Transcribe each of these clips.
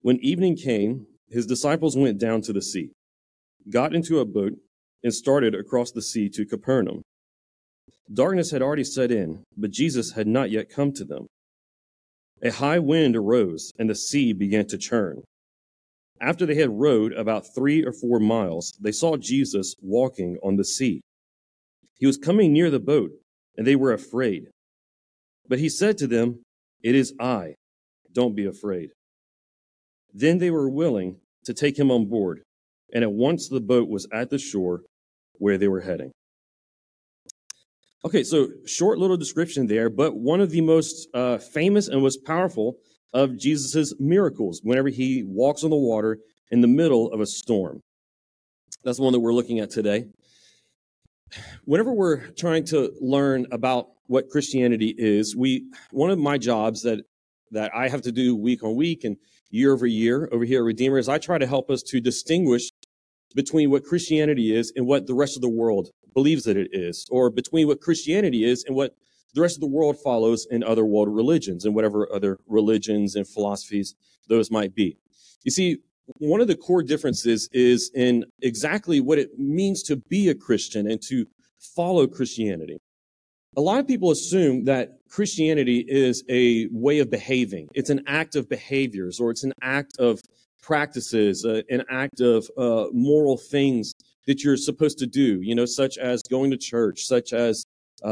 When evening came, his disciples went down to the sea, got into a boat, and started across the sea to Capernaum. Darkness had already set in, but Jesus had not yet come to them. A high wind arose, and the sea began to churn. After they had rowed about 3 or 4 miles, they saw Jesus walking on the sea. He was coming near the boat, and they were afraid. But he said to them, "It is I. Don't be afraid." Then they were willing to take him on board, and at once the boat was at the shore where they were heading. Okay, so short little description there, but one of the most famous and most powerful of Jesus's miracles whenever he walks on the water in the middle of a storm. That's the one that we're looking at today. Whenever we're trying to learn about what Christianity is, one of my jobs that I have to do week on week and year over year over here at Redeemer is I try to help us to distinguish between what Christianity is and what the rest of the world believes that it is, or between what Christianity is and what the rest of the world follows in other world religions and whatever other religions and philosophies those might be. You see, one of the core differences is in exactly what it means to be a Christian and to follow Christianity. A lot of people assume that Christianity is a way of behaving. It's an act of behaviors, or it's an act of practices, an act of moral things that you're supposed to do, such as going to church, such as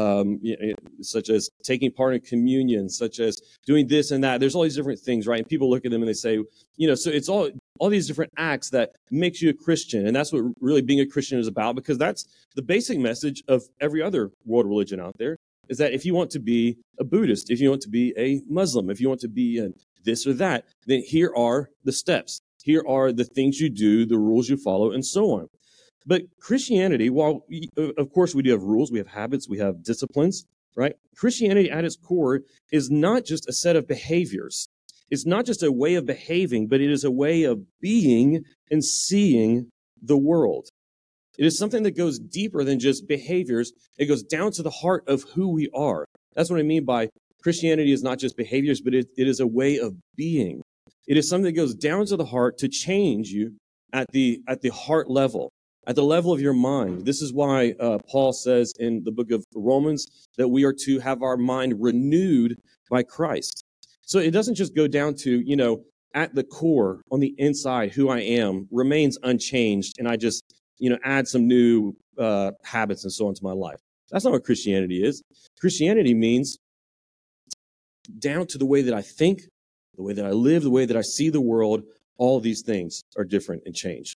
taking part in communion, such as doing this and that. There's all these different things, right? And people look at them and they say, so it's all these different acts that makes you a Christian. And that's what really being a Christian is about, because that's the basic message of every other world religion out there, is that if you want to be a Buddhist, if you want to be a Muslim, if you want to be this or that, then here are the steps. Here are the things you do, the rules you follow, and so on. But Christianity, while of course we do have rules, we have habits, we have disciplines, right? Christianity at its core is not just a set of behaviors. It's not just a way of behaving, but it is a way of being and seeing the world. It is something that goes deeper than just behaviors. It goes down to the heart of who we are. That's what I mean by Christianity is not just behaviors, but it is a way of being. It is something that goes down to the heart to change you at the heart level, at the level of your mind. This is why Paul says in the book of Romans that we are to have our mind renewed by Christ. So it doesn't just go down to, at the core, on the inside, who I am remains unchanged, and I just, add some new habits and so on to my life. That's not what Christianity is. Christianity means down to the way that I think, the way that I live, the way that I see the world, all of these things are different and change.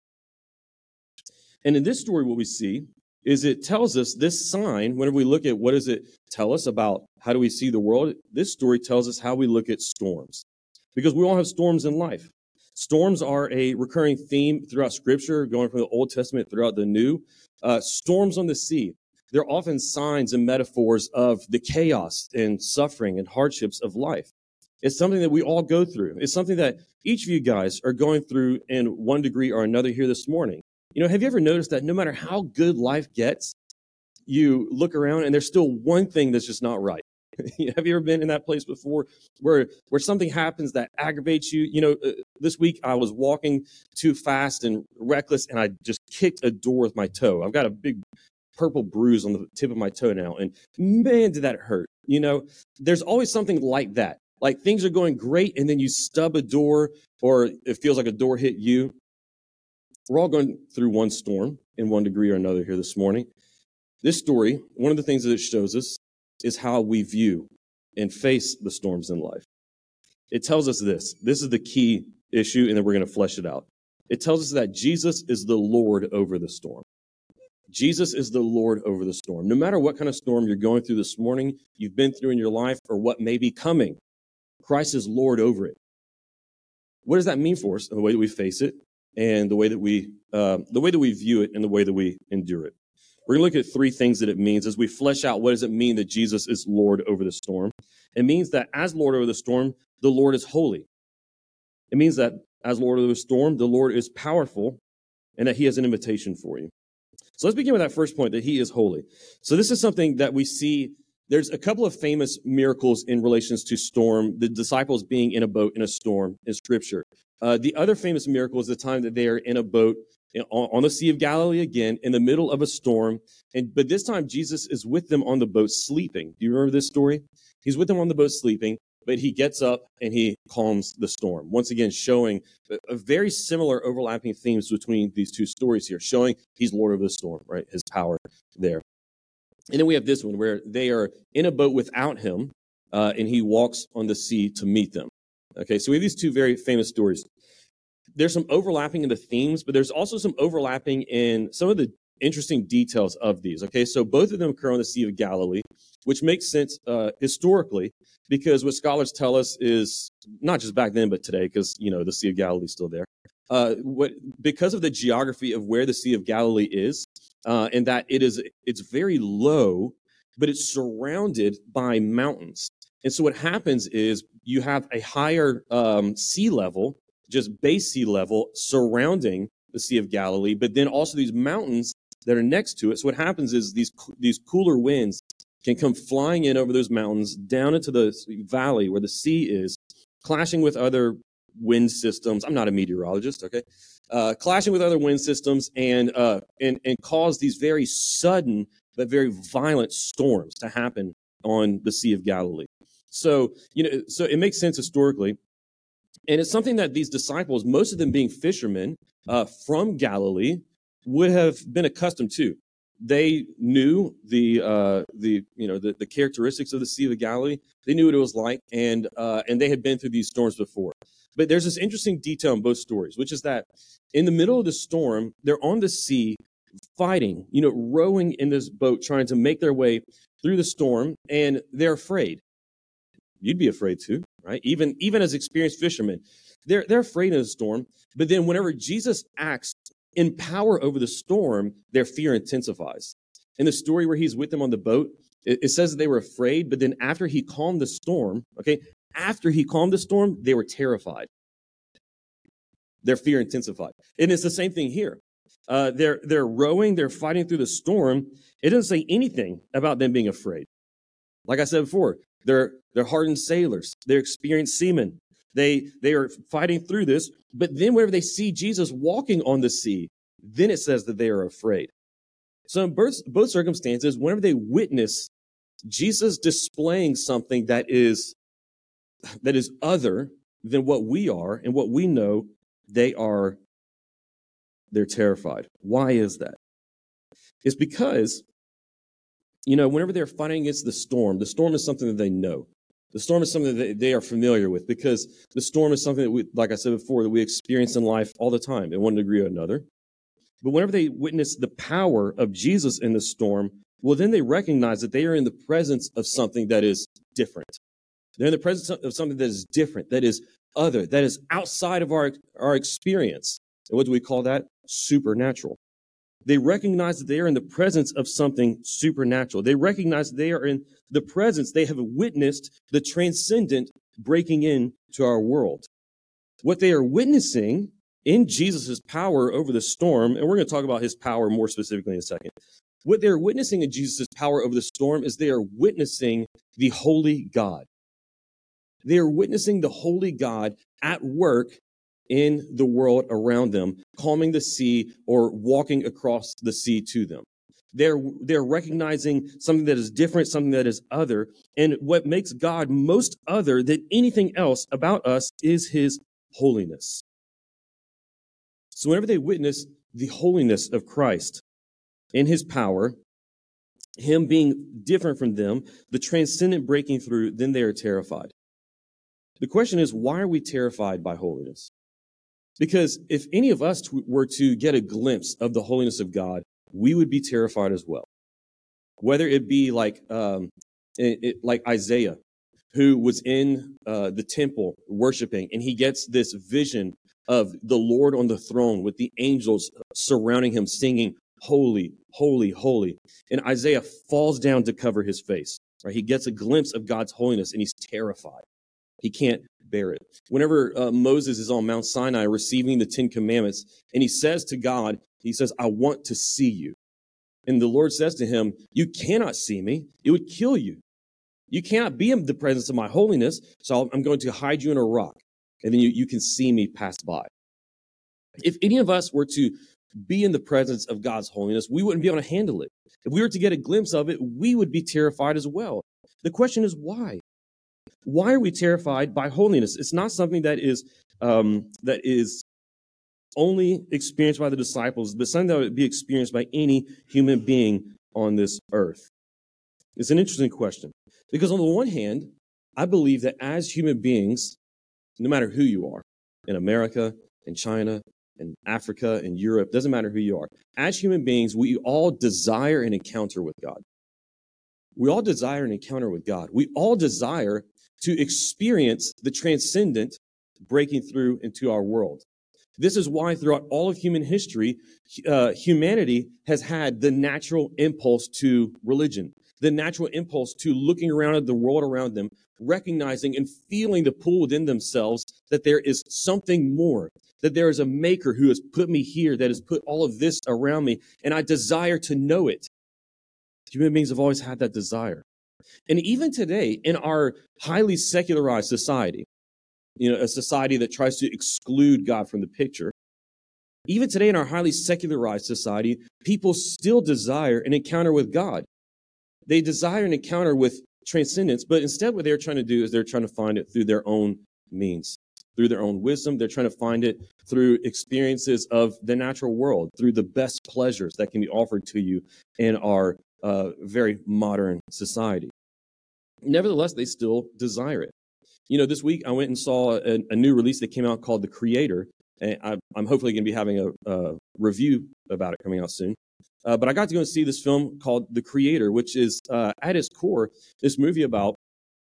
And in this story, what we see is it tells us this sign, whenever we look at what does it tell us about how do we see the world, this story tells us how we look at storms. Because we all have storms in life. Storms are a recurring theme throughout Scripture, going from the Old Testament throughout the New. Storms on the sea, they're often signs and metaphors of the chaos and suffering and hardships of life. It's something that we all go through. It's something that each of you guys are going through in one degree or another here this morning. Have you ever noticed that no matter how good life gets, you look around and there's still one thing that's just not right? Have you ever been in that place before where something happens that aggravates you? This week I was walking too fast and reckless, and I just kicked a door with my toe. I've got a big purple bruise on the tip of my toe now, and man, did that hurt. There's always something like that. Like things are going great, and then you stub a door, or it feels like a door hit you. We're all going through one storm in one degree or another here this morning. This story, one of the things that it shows us is how we view and face the storms in life. It tells us this. This is the key issue, and then we're going to flesh it out. It tells us that Jesus is the Lord over the storm. Jesus is the Lord over the storm. No matter what kind of storm you're going through this morning, you've been through in your life, or what may be coming, Christ is Lord over it. What does that mean for us in the way that we face it, and the way that we view it, and the way that we endure it? We're going to look at 3 things that it means as we flesh out what does it mean that Jesus is Lord over the storm. It means that as Lord over the storm, the Lord is holy. It means that as Lord over the storm, the Lord is powerful, and that he has an invitation for you. So let's begin with that first point, that he is holy. So this is something that we see There's a couple of famous miracles in relations to storm, the disciples being in a boat in a storm in Scripture. The other famous miracle is the time that they are in a boat on the Sea of Galilee again, in the middle of a storm. But this time, Jesus is with them on the boat sleeping. Do you remember this story? He's with them on the boat sleeping, but he gets up and he calms the storm. Once again, showing a very similar overlapping themes between these two stories here, showing he's Lord of the storm, right? His power there. And then we have this one where they are in a boat without him, and he walks on the sea to meet them. Okay, so we have these two very famous stories. There's some overlapping in the themes, but there's also some overlapping in some of the interesting details of these. Okay, so both of them occur on the Sea of Galilee, which makes sense historically, because what scholars tell us is not just back then, but today, because the Sea of Galilee is still there. Because of the geography of where the Sea of Galilee is, and that it's very low, but it's surrounded by mountains. And so what happens is you have a higher sea level, just base sea level, surrounding the Sea of Galilee, but then also these mountains that are next to it. So what happens is these cooler winds can come flying in over those mountains down into the valley where the sea is, clashing with other wind systems. I'm not a meteorologist, okay? Clashing with other wind systems and cause these very sudden but very violent storms to happen on the Sea of Galilee. So it makes sense historically. And it's something that these disciples, most of them being fishermen from Galilee, would have been accustomed to. They knew the characteristics of the Sea of Galilee. They knew what it was like, and they had been through these storms before. But there's this interesting detail in both stories, which is that in the middle of the storm, they're on the sea fighting, rowing in this boat, trying to make their way through the storm, and they're afraid. You'd be afraid too, right? Even as experienced fishermen, they're afraid of the storm. But then whenever Jesus acts in power over the storm, their fear intensifies. In the story where he's with them on the boat, it says that they were afraid, but then after he calmed the storm, they were terrified. Their fear intensified. And it's the same thing here. They're rowing, they're fighting through the storm. It doesn't say anything about them being afraid. Like I said before, they're hardened sailors. They're experienced seamen. They are fighting through this, but then whenever they see Jesus walking on the sea, then it says that they are afraid. So in both circumstances, whenever they witness Jesus displaying something that is other than what we are and what we know, they're terrified. Why is that? It's because, whenever they're fighting against the storm is something that they know. The storm is something that they are familiar with, because the storm is something that we, like I said before, that we experience in life all the time in one degree or another. But whenever they witness the power of Jesus in the storm, well, then they recognize that they are in the presence of something that is different. They're in the presence of something that is different, that is other, that is outside of our experience. And what do we call that? Supernatural. They recognize that they are in the presence of something supernatural. They recognize that they are in the presence. They have witnessed the transcendent breaking into our world. What they are witnessing in Jesus' power over the storm, and we're going to talk about his power more specifically in a second. What they're witnessing in Jesus' power over the storm is they are witnessing the holy God. They are witnessing the holy God at work in the world around them, calming the sea or walking across the sea to them. They're recognizing something that is different, something that is other. And what makes God most other than anything else about us is his holiness. So whenever they witness the holiness of Christ in his power, him being different from them, the transcendent breaking through, then they are terrified. The question is, why are we terrified by holiness? Because if any of us were to get a glimpse of the holiness of God, we would be terrified as well. Whether it be like Isaiah, who was in the temple worshiping, and he gets this vision of the Lord on the throne with the angels surrounding him, singing, "Holy, holy, holy." And Isaiah falls down to cover his face. Right? He gets a glimpse of God's holiness, and he's terrified. He can't bear it. Whenever Moses is on Mount Sinai receiving the 10 Commandments, and he says to God, he says, "I want to see you." And the Lord says to him, "You cannot see me. It would kill you." You cannot be in the presence of my holiness, so I'm going to hide you in a rock, and then you can see me pass by. If any of us were to be in the presence of God's holiness, we wouldn't be able to handle it. If we were to get a glimpse of it, we would be terrified as well. The question is why? Why are we terrified by holiness? It's not something that is only experienced by the disciples, but something that would be experienced by any human being on this earth. It's an interesting question because on the one hand, I believe that as human beings, no matter who you are, in America, in China, in Africa, in Europe, doesn't matter who you are, as human beings, we all desire an encounter with God. We all desire an encounter with God. We all desire to experience the transcendent breaking through into our world. This is why throughout all of human history, humanity has had the natural impulse to religion, the natural impulse to looking around at the world around them, recognizing and feeling the pull within themselves that there is something more, that there is a maker who has put me here, that has put all of this around me, and I desire to know it. Human beings have always had that desire. And even today, in our highly secularized society, a society that tries to exclude God from the picture, even today in our highly secularized society, people still desire an encounter with God. They desire an encounter with transcendence, but instead what they're trying to do is they're trying to find it through their own means, through their own wisdom. They're trying to find it through experiences of the natural world, through the best pleasures that can be offered to you in our very modern society. Nevertheless, they still desire it. This week I went and saw a new release that came out called The Creator, and I'm hopefully going to be having a review about it coming out soon. But I got to go and see this film called The Creator, which is at its core this movie about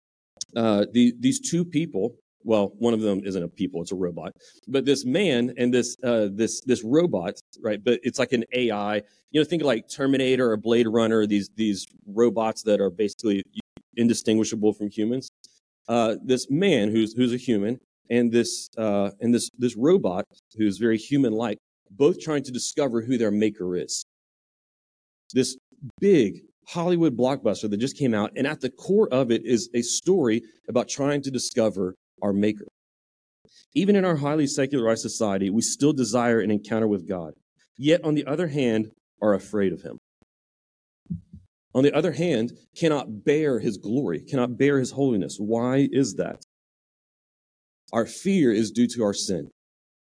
these two people. Well, one of them isn't a people; it's a robot. But this man and this robot, right? But it's like an AI. Think of like Terminator or Blade Runner. These robots that are basically indistinguishable from humans. This man who's a human and this robot who's very human-like, both trying to discover who their maker is. This big Hollywood blockbuster that just came out, and at the core of it is a story about trying to discover our maker. Even in our highly secularized society, we still desire an encounter with God, yet on the other hand, are afraid of him. On the other hand, cannot bear his glory, cannot bear his holiness. Why is that? Our fear is due to our sin.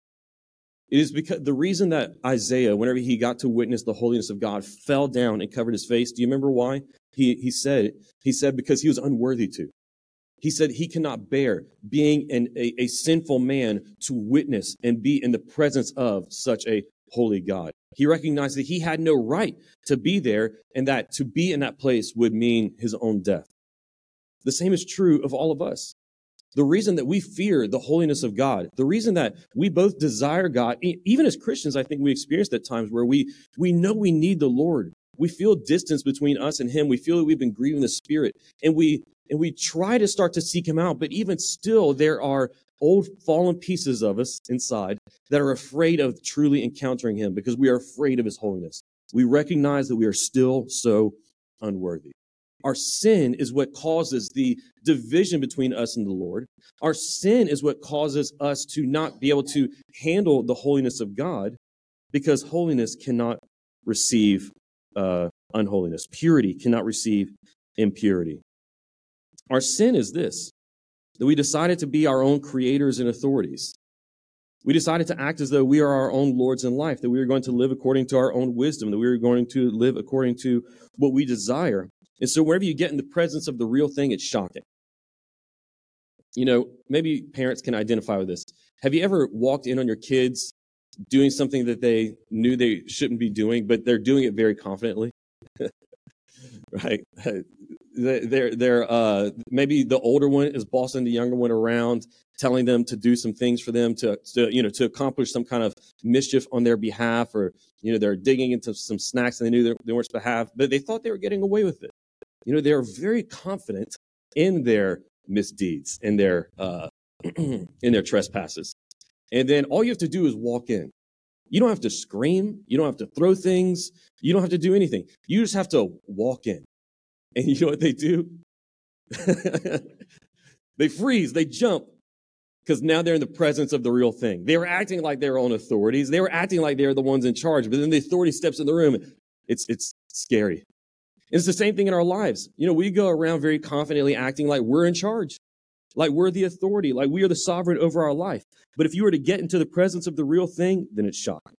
It is because the reason that Isaiah, whenever he got to witness the holiness of God, fell down and covered his face. Do you remember why? He said because he was unworthy to. He said he cannot bear being a sinful man to witness and be in the presence of such a holy God. He recognized that he had no right to be there and that to be in that place would mean his own death. The same is true of all of us. The reason that we fear the holiness of God, the reason that we both desire God, even as Christians, I think we experience at times where we know we need the Lord. We feel distance between us and him. We feel that we've been grieving the Spirit, and we try to start to seek him out. But even still, there are old fallen pieces of us inside that are afraid of truly encountering him because we are afraid of his holiness. We recognize that we are still so unworthy. Our sin is what causes the division between us and the Lord. Our sin is what causes us to not be able to handle the holiness of God because holiness cannot receive unholiness. Purity cannot receive impurity. Our sin is this, that we decided to be our own creators and authorities. We decided to act as though we are our own lords in life, that we are going to live according to our own wisdom, that we are going to live according to what we desire. And so whenever you get in the presence of the real thing, it's shocking. Maybe parents can identify with this. Have you ever walked in on your kids doing something that they knew they shouldn't be doing, but they're doing it very confidently? Right? They're maybe the older one is bossing the younger one around, telling them to do some things for them to accomplish some kind of mischief on their behalf, or they're digging into some snacks and they knew they weren't supposed to have, but they thought they were getting away with it. They're very confident in their misdeeds, in their in their trespasses, and then all you have to do is walk in. You don't have to scream. You don't have to throw things. You don't have to do anything. You just have to walk in. And you know what they do? They freeze, they jump, because now they're in the presence of the real thing. They were acting like their own authorities. They were acting like they're the ones in charge. But then the authority steps in the room. It's scary. It's the same thing in our lives. We go around very confidently acting like we're in charge, like we're the authority, like we are the sovereign over our life. But if you were to get into the presence of the real thing, then it's shocking.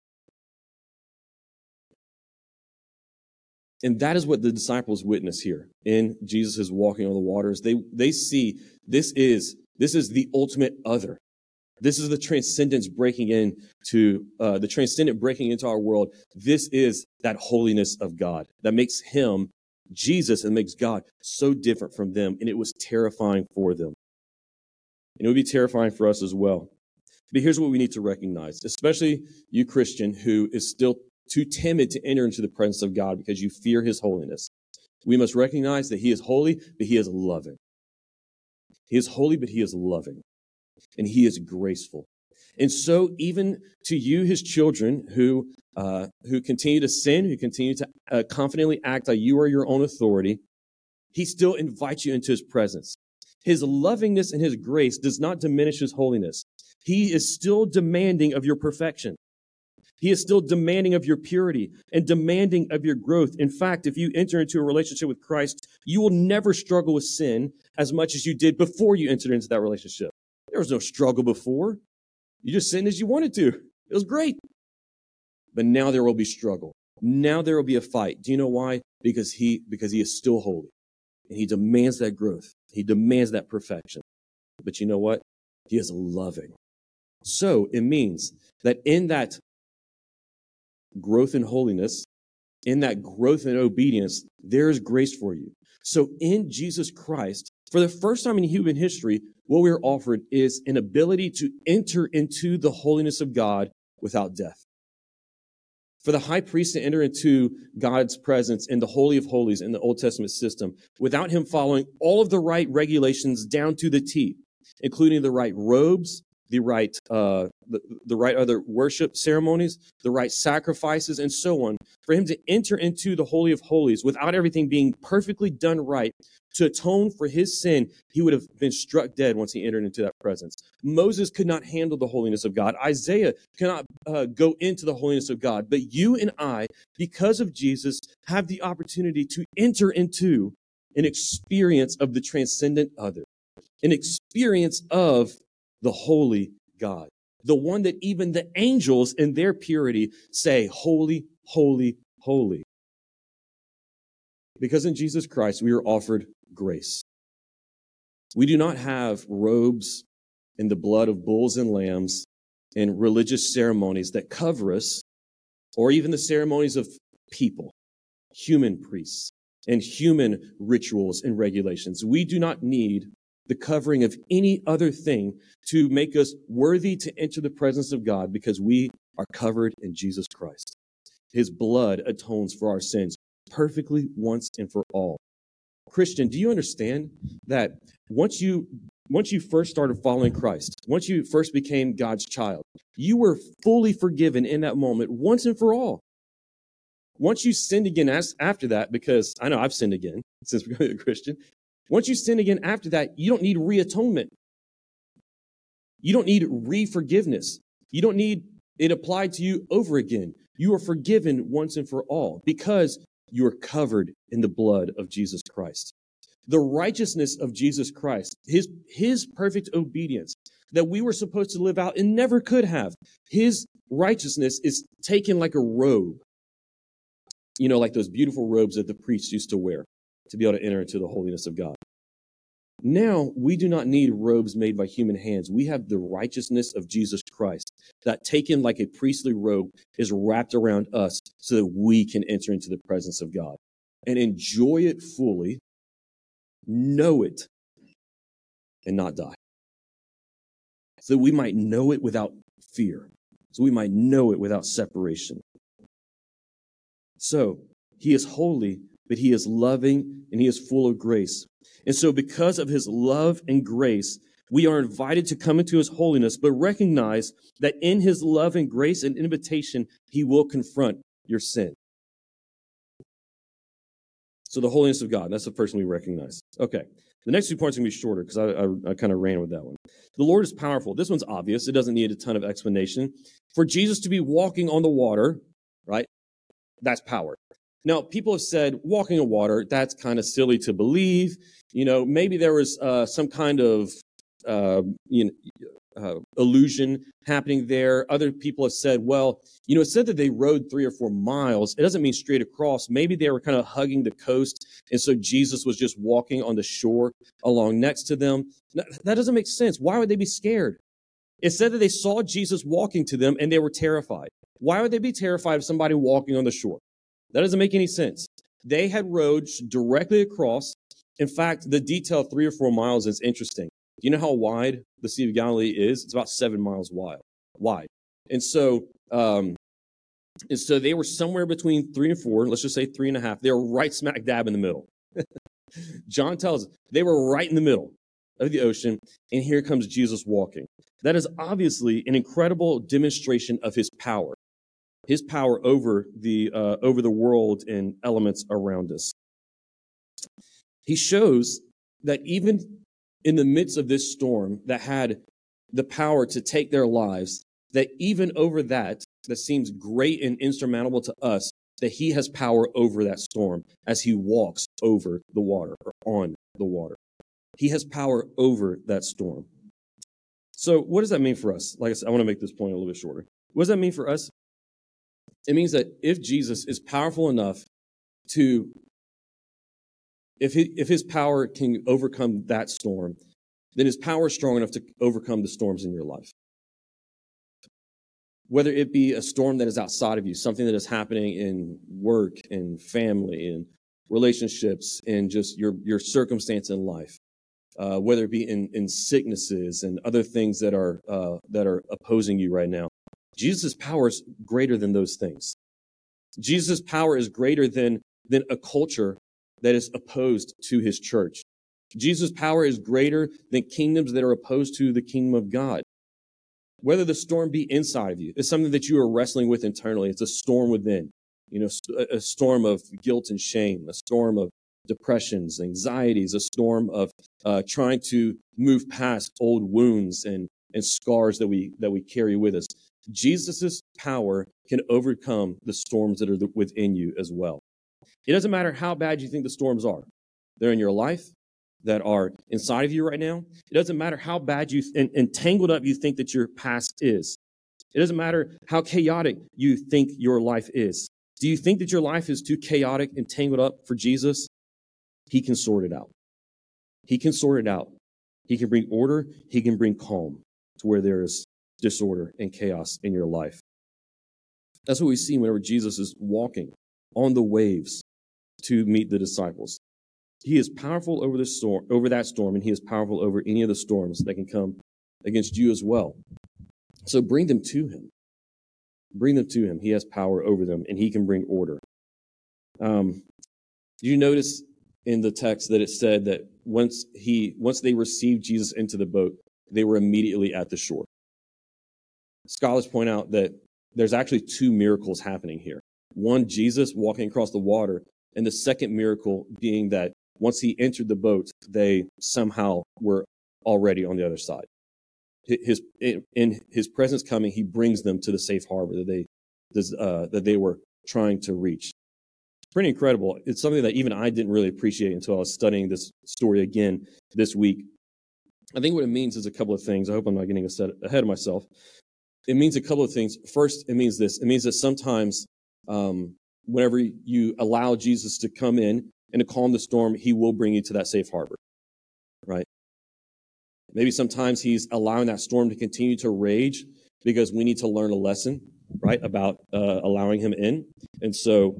And that is what the disciples witness here in Jesus' walking on the waters. They see this is the ultimate other. This is the transcendence breaking into the transcendent breaking into our world. This is that holiness of God that makes him, Jesus, and makes God so different from them. And it was terrifying for them. And it would be terrifying for us as well. But here's what we need to recognize, especially you Christian who is still too timid to enter into the presence of God because you fear his holiness. We must recognize that he is holy, but he is loving. He is holy, but he is loving. And he is graceful. And so even to you, his children, who continue to sin, who continue to confidently act like you are your own authority, he still invites you into his presence. His lovingness and his grace does not diminish his holiness. He is still demanding of your perfection. He is still demanding of your purity and demanding of your growth. In fact, if you enter into a relationship with Christ, you will never struggle with sin as much as you did before you entered into that relationship. There was no struggle before. You just sinned as you wanted to. It was great. But now there will be struggle. Now there will be a fight. Do you know why? Because he is still holy. And he demands that growth. He demands that perfection. But you know what? He is loving. So it means that in that growth in holiness, in that growth in obedience, there is grace for you. So in Jesus Christ, for the first time in human history, what we are offered is an ability to enter into the holiness of God without death. For the high priest to enter into God's presence in the Holy of Holies in the Old Testament system, without him following all of the right regulations down to the T, including the right robes, the right other worship ceremonies, the right sacrifices, and so on, for him to enter into the Holy of Holies without everything being perfectly done right, to atone for his sin, he would have been struck dead once he entered into that presence. Moses could not handle the holiness of God. Isaiah cannot go into the holiness of God. But you and I, because of Jesus, have the opportunity to enter into an experience of the transcendent other, an experience of the holy God, the one that even the angels in their purity say, holy, holy, holy. Because in Jesus Christ, we are offered grace. We do not have robes in the blood of bulls and lambs and religious ceremonies that cover us, or even the ceremonies of people, human priests, and human rituals and regulations. We do not need the covering of any other thing to make us worthy to enter the presence of God, because we are covered in Jesus Christ. His blood atones for our sins perfectly once and for all. Christian, do you understand that once you first started following Christ, once you first became God's child, you were fully forgiven in that moment once and for all? Once you sinned again after that, because I know I've sinned again since becoming a Christian, once you sin again after that, you don't need re-atonement. You don't need re-forgiveness. You don't need it applied to you over again. You are forgiven once and for all because you are covered in the blood of Jesus Christ. The righteousness of Jesus Christ, his perfect obedience that we were supposed to live out and never could have, his righteousness is taken like a robe. You know, like those beautiful robes that the priests used to wear to be able to enter into the holiness of God. Now, we do not need robes made by human hands. We have the righteousness of Jesus Christ that, taken like a priestly robe, is wrapped around us so that we can enter into the presence of God and enjoy it fully, know it, and not die. So we might know it without fear. So we might know it without separation. So he is holy, but he is loving and he is full of grace. And so because of his love and grace, we are invited to come into his holiness, but recognize that in his love and grace and invitation, he will confront your sin. So the holiness of God, that's the first one we recognize. Okay. The next 2 points are going to be shorter because I kind of ran with that one. The Lord is powerful. This one's obvious. It doesn't need a ton of explanation. For Jesus to be walking on the water, right? That's power. Now, people have said walking on water, that's kind of silly to believe. Maybe there was some kind of illusion happening there. Other people have said, well, it said that they rode 3 or 4 miles. It doesn't mean straight across. Maybe they were kind of hugging the coast, and so Jesus was just walking on the shore along next to them. That doesn't make sense. Why would they be scared? It said that they saw Jesus walking to them, and they were terrified. Why would they be terrified of somebody walking on the shore? That doesn't make any sense. They had rowed directly across. In fact, the detail 3 or 4 miles is interesting. Do you know how wide the Sea of Galilee is? It's about 7 miles wide. And so they were somewhere between 3 and 4, let's just say 3.5. They were right smack dab in the middle. John tells us they were right in the middle of the ocean, and here comes Jesus walking. That is obviously an incredible demonstration of his power over the world and elements around us. He shows that even in the midst of this storm that had the power to take their lives, that even over that seems great and insurmountable to us, that he has power over that storm as he walks over the water or on the water. He has power over that storm. So what does that mean for us? Like I said, I want to make this point a little bit shorter. What does that mean for us? It means that if Jesus is powerful enough to, if his power can overcome that storm, then his power is strong enough to overcome the storms in your life. Whether it be a storm that is outside of you, something that is happening in work and family and relationships and just your circumstance in life, whether it be in sicknesses and other things that are opposing you right now. Jesus' power is greater than those things. Jesus' power is greater than a culture that is opposed to his church. Jesus' power is greater than kingdoms that are opposed to the kingdom of God. Whether the storm be inside of you, it's something that you are wrestling with internally. It's a storm within, a storm of guilt and shame, a storm of depressions, anxieties, a storm of trying to move past old wounds and scars that we carry with us. Jesus' power can overcome the storms that are within you as well. It doesn't matter how bad you think the storms are. They're in your life, that are inside of you right now. It doesn't matter how bad and tangled up you think that your past is. It doesn't matter how chaotic you think your life is. Do you think that your life is too chaotic and tangled up for Jesus? He can sort it out. He can sort it out. He can bring order. He can bring calm to where there is disorder and chaos in your life. That's what we see whenever Jesus is walking on the waves to meet the disciples. He is powerful over that storm, and he is powerful over any of the storms that can come against you as well. So bring them to him. Bring them to him. He has power over them, and he can bring order. Did you notice in the text that it said that once they received Jesus into the boat, they were immediately at the shore? Scholars point out that there's actually 2 miracles happening here. One, Jesus walking across the water, and the second miracle being that once he entered the boat, they somehow were already on the other side. In his presence coming, he brings them to the safe harbor that they were trying to reach. It's pretty incredible. It's something that even I didn't really appreciate until I was studying this story again this week. I think what it means is a couple of things. I hope I'm not getting ahead of myself. It means a couple of things. First, it means this. It means that sometimes whenever you allow Jesus to come in and to calm the storm, he will bring you to that safe harbor, right? Maybe sometimes he's allowing that storm to continue to rage because we need to learn a lesson, right, about allowing him in. And so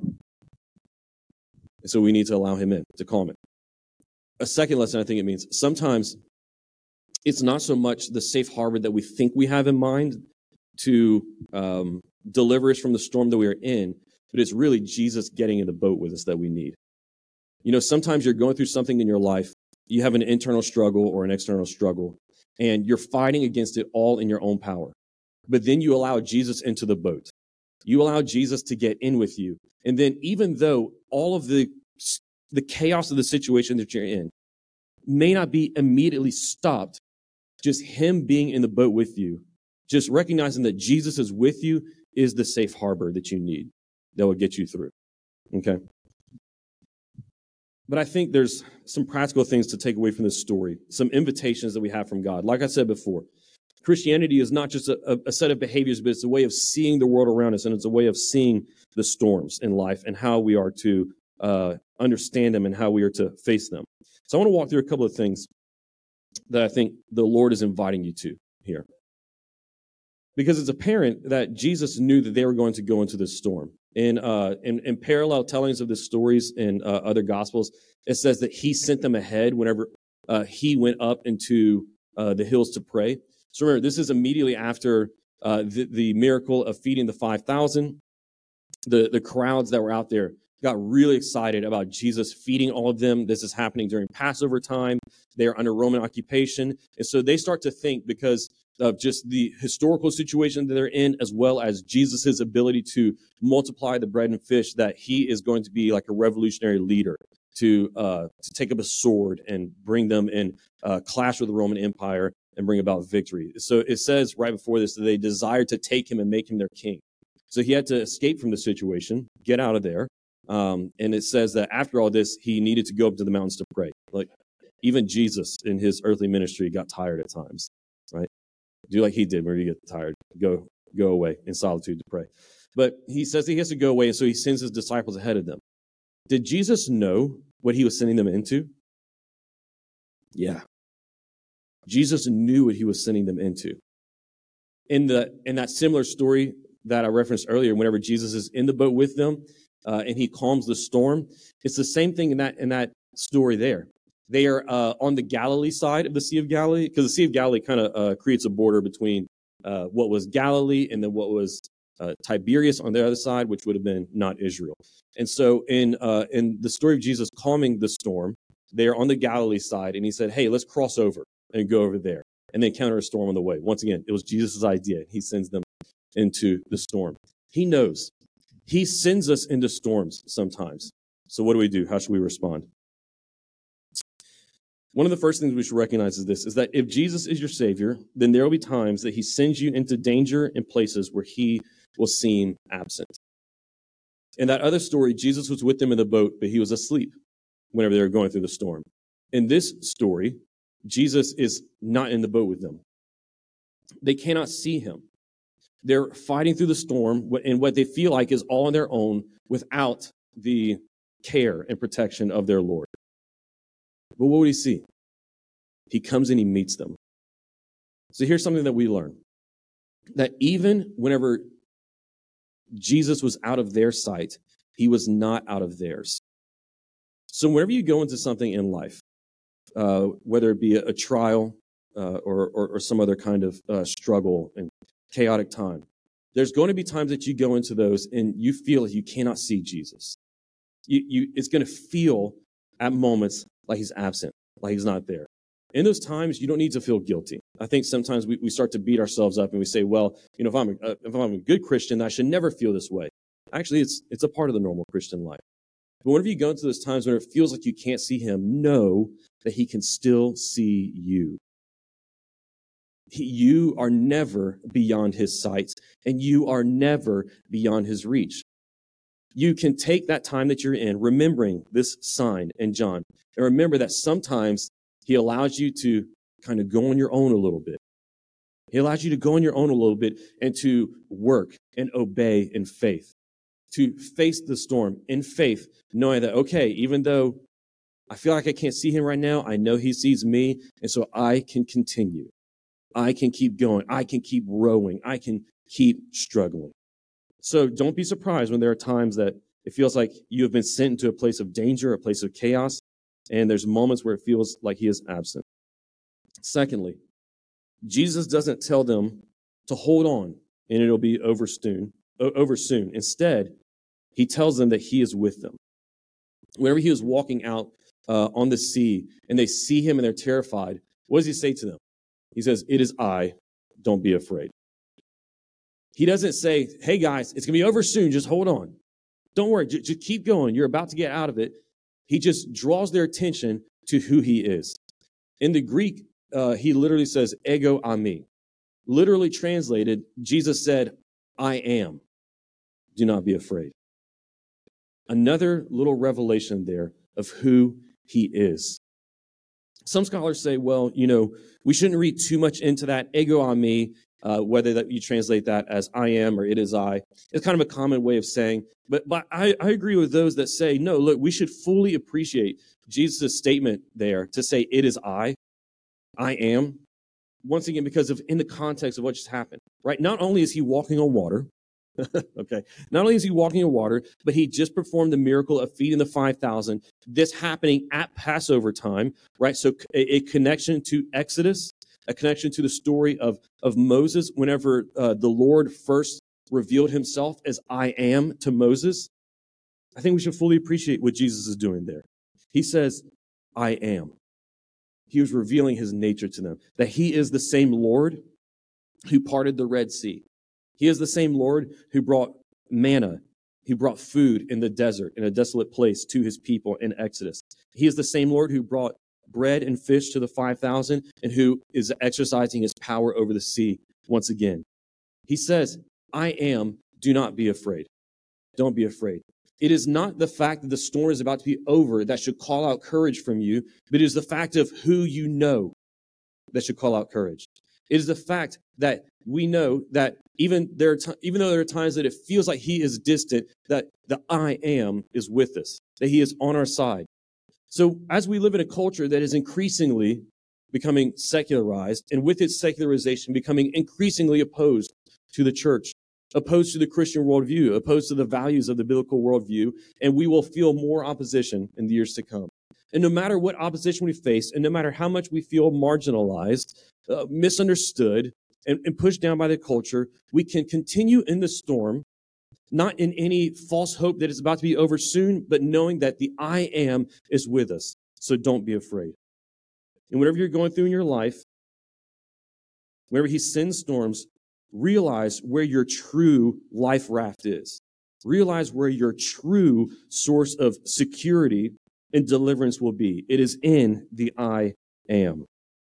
we need to allow him in to calm it. A second lesson I think it means, sometimes it's not so much the safe harbor that we think we have in mind to deliver us from the storm that we are in, but it's really Jesus getting in the boat with us that we need. Sometimes you're going through something in your life. You have an internal struggle or an external struggle, and you're fighting against it all in your own power. But then you allow Jesus into the boat. You allow Jesus to get in with you. And then even though all of the chaos of the situation that you're in, may not be immediately stopped. Just him being in the boat with you, just recognizing that Jesus is with you is the safe harbor that you need that will get you through. Okay? But I think there's some practical things to take away from this story, some invitations that we have from God. Like I said before, Christianity is not just a set of behaviors, but it's a way of seeing the world around us, and it's a way of seeing the storms in life and how we are to understand them and how we are to face them. So I want to walk through a couple of things that I think the Lord is inviting you to here. Because it's apparent that Jesus knew that they were going to go into this storm. In parallel tellings of the stories in other Gospels, it says that he sent them ahead whenever he went up into the hills to pray. So remember, this is immediately after the miracle of feeding the 5,000. The crowds that were out there got really excited about Jesus feeding all of them. This is happening during Passover time. They're under Roman occupation. And so they start to think, because of just the historical situation that they're in, as well as Jesus's ability to multiply the bread and fish, that he is going to be like a revolutionary leader to take up a sword and bring them in clash with the Roman Empire and bring about victory. So it says right before this that they desired to take him and make him their king. So he had to escape from the situation, get out of there. And it says that after all this, he needed to go up to the mountains to pray. Like even Jesus in his earthly ministry got tired at times, right? Do like he did when you get tired. Go away in solitude to pray. But he says he has to go away, and so he sends his disciples ahead of them. Did Jesus know what he was sending them into? Yeah. Jesus knew what he was sending them into. In that similar story that I referenced earlier, whenever Jesus is in the boat with them and he calms the storm, it's the same thing in that story there. They are on the Galilee side of the Sea of Galilee, because the Sea of Galilee kind of creates a border between what was Galilee and then what was Tiberias on the other side, which would have been not Israel. And so in the story of Jesus calming the storm, they are on the Galilee side, and he said, hey, let's cross over and go over there and then counter a storm on the way. Once again, it was Jesus' idea. He sends them into the storm. He knows. He sends us into storms sometimes. So what do we do? How should we respond? One of the first things we should recognize is that if Jesus is your Savior, then there will be times that he sends you into danger in places where he will seem absent. In that other story, Jesus was with them in the boat, but he was asleep whenever they were going through the storm. In this story, Jesus is not in the boat with them. They cannot see him. They're fighting through the storm in what they feel like is all on their own without the care and protection of their Lord. But what would he see? He comes and he meets them. So here's something that we learn. That even whenever Jesus was out of their sight, he was not out of theirs. So whenever you go into something in life, whether it be a trial or some other kind of struggle and chaotic time, there's going to be times that you go into those and you feel like you cannot see Jesus. It's going to feel at moments like he's absent, like he's not there. In those times, you don't need to feel guilty. I think sometimes we start to beat ourselves up and we say, well, if I'm a good Christian, I should never feel this way. Actually, it's a part of the normal Christian life. But whenever you go into those times when it feels like you can't see him, know that he can still see you. You are never beyond his sight, and you are never beyond his reach. You can take that time that you're in, remembering this sign in John, and remember that sometimes he allows you to kind of go on your own a little bit. He allows you to go on your own a little bit and to work and obey in faith, to face the storm in faith, knowing that, okay, even though I feel like I can't see him right now, I know he sees me, and so I can continue. I can keep going. I can keep rowing. I can keep struggling. So don't be surprised when there are times that it feels like you have been sent into a place of danger, a place of chaos, and there's moments where it feels like he is absent. Secondly, Jesus doesn't tell them to hold on and it'll be over soon. Instead, he tells them that he is with them. Whenever he was walking out on the sea and they see him and they're terrified, what does he say to them? He says, "It is I, don't be afraid." He doesn't say, "Hey guys, it's going to be over soon, just hold on. Don't worry, just keep going. You're about to get out of it." He just draws their attention to who he is. In the Greek, he literally says, ego ami. Literally translated, Jesus said, I am. Do not be afraid. Another little revelation there of who he is. Some scholars say, well, we shouldn't read too much into that ego ami, whether that you translate that as I am or it is I. It's kind of a common way of saying, but I agree with those that say, no, look, we should fully appreciate Jesus' statement there to say, it is I am. Once again, because of in the context of what just happened, right? Not only is he walking on water, okay, not only is he walking on water, but he just performed the miracle of feeding the 5,000. This happening at Passover time, right? So a connection to Exodus, a connection to the story of Moses whenever the Lord first revealed himself as I am to Moses. I think we should fully appreciate what Jesus is doing there. He says, I am. He was revealing his nature to them, that he is the same Lord who parted the Red Sea. He is the same Lord who brought manna. He brought food in the desert, in a desolate place, to his people in Exodus. He is the same Lord who brought bread and fish to the 5,000 and who is exercising his power over the sea once again. He says, I am, do not be afraid. Don't be afraid. It is not the fact that the storm is about to be over that should call out courage from you, but it is the fact of who you know that should call out courage. It is the fact that we know that even though there are times that it feels like he is distant, that the I am is with us, that he is on our side. So as we live in a culture that is increasingly becoming secularized, and with its secularization becoming increasingly opposed to the church, opposed to the Christian worldview, opposed to the values of the biblical worldview, and we will feel more opposition in the years to come. And no matter what opposition we face, and no matter how much we feel marginalized, misunderstood, and pushed down by the culture, we can continue in the storm, not in any false hope that it's about to be over soon, but knowing that the I am is with us. So don't be afraid. And whatever you're going through in your life, whenever he sends storms, realize where your true life raft is. Realize where your true source of security and deliverance will be. It is in the I am.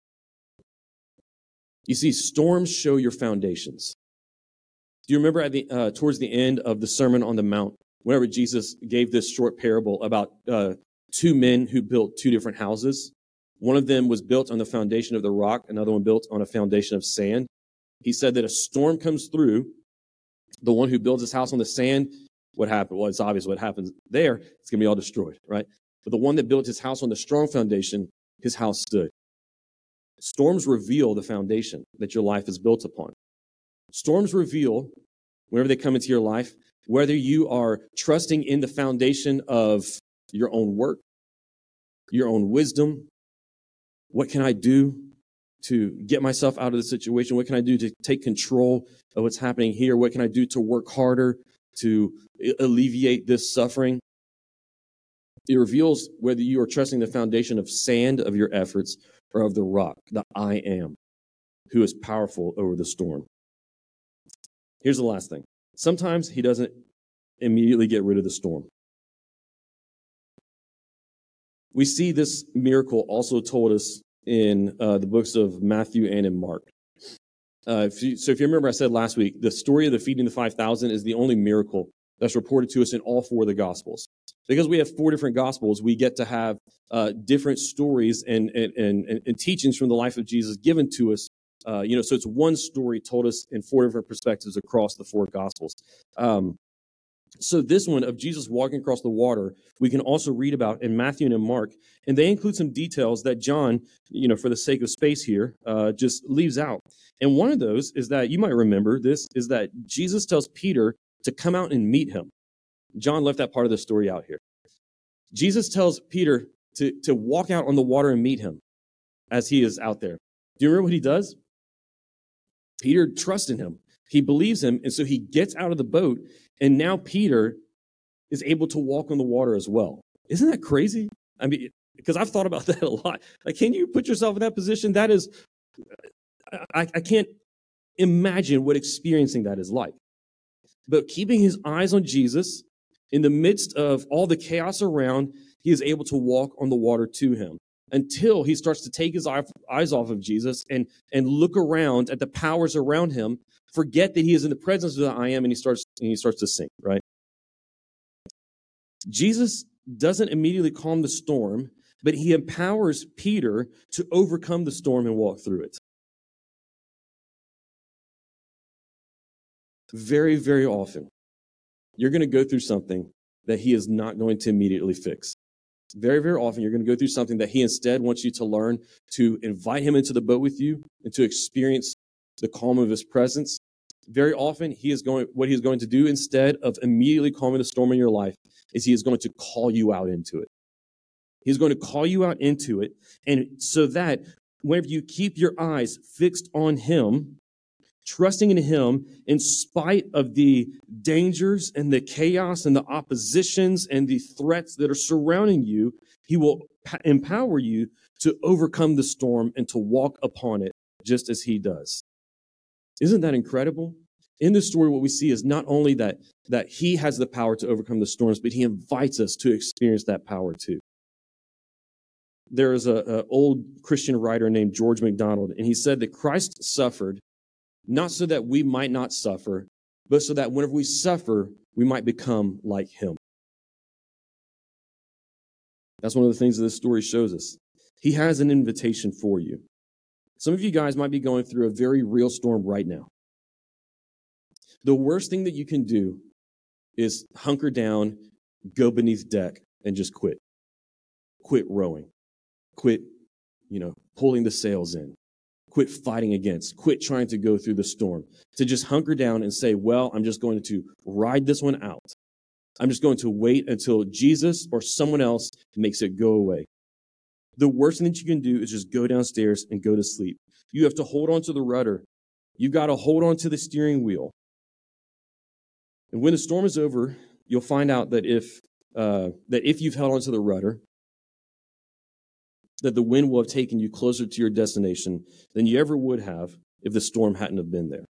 You see, storms show your foundations. Do you remember at the towards the end of the Sermon on the Mount, whenever Jesus gave this short parable about two men who built two different houses? One of them was built on the foundation of the rock, another one built on a foundation of sand. He said that a storm comes through. The one who builds his house on the sand, what happened? Well, it's obvious what happens there. It's going to be all destroyed, right? But the one that built his house on the strong foundation, his house stood. Storms reveal the foundation that your life is built upon. Storms reveal, whenever they come into your life, whether you are trusting in the foundation of your own work, your own wisdom. What can I do to get myself out of the situation? What can I do to take control of what's happening here? What can I do to work harder to alleviate this suffering? It reveals whether you are trusting the foundation of sand of your efforts or of the rock, the I am, who is powerful over the storm. Here's the last thing. Sometimes he doesn't immediately get rid of the storm. We see this miracle also told us in the books of Matthew and in Mark. If you remember, I said last week, the story of the feeding the 5,000 is the only miracle that's reported to us in all four of the Gospels. Because we have four different Gospels, we get to have different stories and teachings from the life of Jesus given to us. So it's one story told us in four different perspectives across the four Gospels. So this one of Jesus walking across the water, we can also read about in Matthew and in Mark, and they include some details that John, for the sake of space here, just leaves out. And one of those is that, you might remember this, is that Jesus tells Peter to come out and meet him. John left that part of the story out here. Jesus tells Peter to walk out on the water and meet him as he is out there. Do you remember what he does? Peter trusts in him. He believes him, and so he gets out of the boat, and now Peter is able to walk on the water as well. Isn't that crazy? I mean, because I've thought about that a lot. Like, can you put yourself in that position? That is, I can't imagine what experiencing that is like. But keeping his eyes on Jesus, in the midst of all the chaos around, he is able to walk on the water to him. until he starts to take his eyes off of Jesus and look around at the powers around him, forget that he is in the presence of the I am, and he starts to sink, right? Jesus doesn't immediately calm the storm, but he empowers Peter to overcome the storm and walk through it. Very, very often, you're going to go through something that he is not going to immediately fix. Very, very often, you're going to go through something that he instead wants you to learn to invite him into the boat with you and to experience the calm of his presence. Very often, what he is going to do instead of immediately calming the storm in your life is he is going to call you out into it. He's going to call you out into it. And so that whenever you keep your eyes fixed on him, trusting in him in spite of the dangers and the chaos and the oppositions and the threats that are surrounding you, he will empower you to overcome the storm and to walk upon it just as he does. Isn't that incredible? In this story, what we see is not only that he has the power to overcome the storms, but he invites us to experience that power too. There is an old Christian writer named George MacDonald, and he said that Christ suffered not so that we might not suffer, but so that whenever we suffer, we might become like him. That's one of the things that this story shows us. He has an invitation for you. Some of you guys might be going through a very real storm right now. The worst thing that you can do is hunker down, go beneath deck, and just quit. Quit rowing. Quit, pulling the sails in. Quit fighting against. Quit trying to go through the storm. To just hunker down and say, well, I'm just going to ride this one out. I'm just going to wait until Jesus or someone else makes it go away. The worst thing that you can do is just go downstairs and go to sleep. You have to hold on to the rudder. You've got to hold on to the steering wheel. And when the storm is over, you'll find out that if you've held onto the rudder, that the wind will have taken you closer to your destination than you ever would have if the storm hadn't have been there.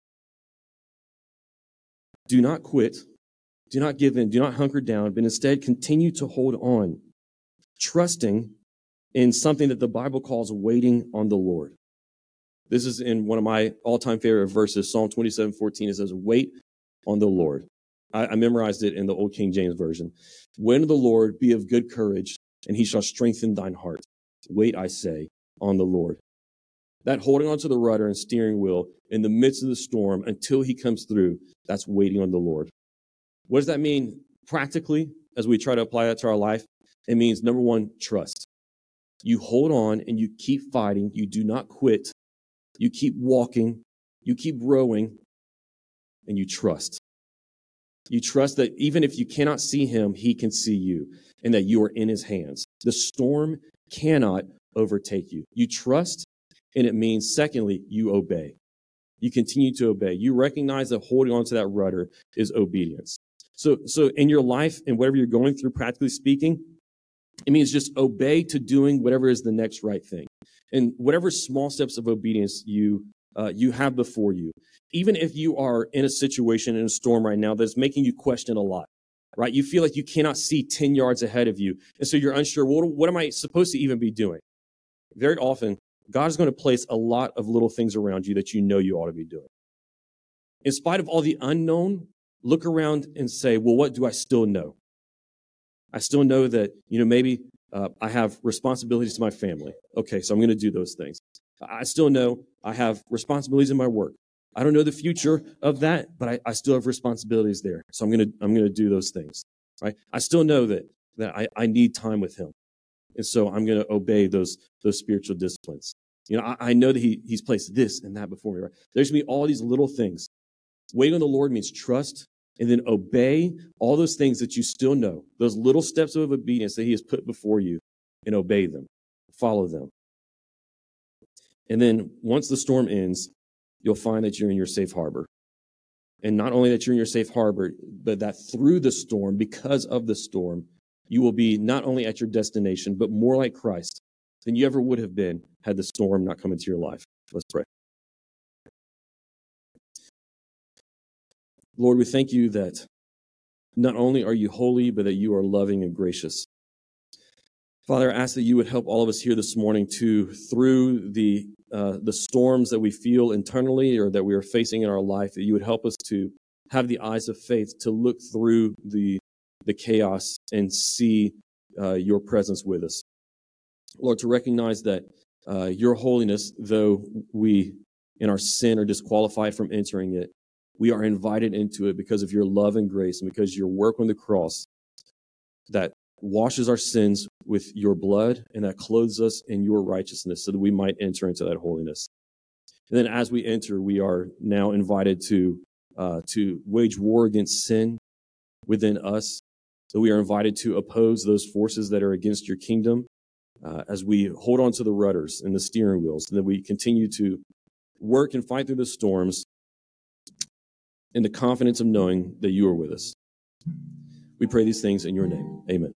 Do not quit. Do not give in. Do not hunker down, but instead continue to hold on, trusting in something that the Bible calls waiting on the Lord. This is in one of my all-time favorite verses, Psalm 27:14. It says, wait on the Lord. I memorized it in the Old King James Version. Wait on the Lord, be of good courage, and he shall strengthen thine heart. Wait, I say, on the Lord. That holding onto the rudder and steering wheel in the midst of the storm until he comes through, that's waiting on the Lord. What does that mean practically as we try to apply that to our life? It means, number one, trust. You hold on and you keep fighting. You do not quit. You keep walking. You keep rowing, and you trust. You trust that even if you cannot see him, he can see you, and that you are in his hands. The storm cannot overtake you. You trust, and it means, secondly, you obey. You continue to obey. You recognize that holding on to that rudder is obedience. So in your life and whatever you're going through, practically speaking, it means just obey to doing whatever is the next right thing. And whatever small steps of obedience you have before you, even if you are in a situation, in a storm right now that's making you question a lot, right? You feel like you cannot see 10 yards ahead of you. And so you're unsure, well, what am I supposed to even be doing? Very often, God is going to place a lot of little things around you that you know you ought to be doing. In spite of all the unknown, look around and say, well, what do I still know? I still know that, maybe I have responsibilities to my family. Okay, so I'm going to do those things. I still know I have responsibilities in my work. I don't know the future of that, but I still have responsibilities there. So I'm going to do those things. Right? I still know that I need time with him. And so I'm going to obey those spiritual disciplines. I know that he's placed this and that before me. Right? There's going to be all these little things. Wait on the Lord means trust and then obey all those things that you still know, those little steps of obedience that he has put before you, and obey them, follow them. And then once the storm ends, you'll find that you're in your safe harbor. And not only that you're in your safe harbor, but that through the storm, because of the storm, you will be not only at your destination, but more like Christ than you ever would have been had the storm not come into your life. Let's pray. Lord, we thank you that not only are you holy, but that you are loving and gracious. Father, I ask that you would help all of us here this morning to, through the storms that we feel internally or that we are facing in our life, that you would help us to have the eyes of faith to look through the chaos and see your presence with us. Lord, to recognize that your holiness, though we in our sin are disqualified from entering it, we are invited into it because of your love and grace and because your work on the cross that washes our sins with your blood and that clothes us in your righteousness so that we might enter into that holiness. And then as we enter, we are now invited to wage war against sin within us. So we are invited to oppose those forces that are against your kingdom as we hold on to the rudders and the steering wheels, and that we continue to work and fight through the storms in the confidence of knowing that you are with us. We pray these things in your name. Amen.